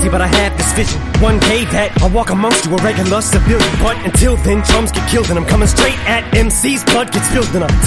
lucky, but I have this vision. One day that I'll walk amongst you, a regular civilian. But until then, chums get killed, and I'm coming straight at MC's blood gets spilled, and I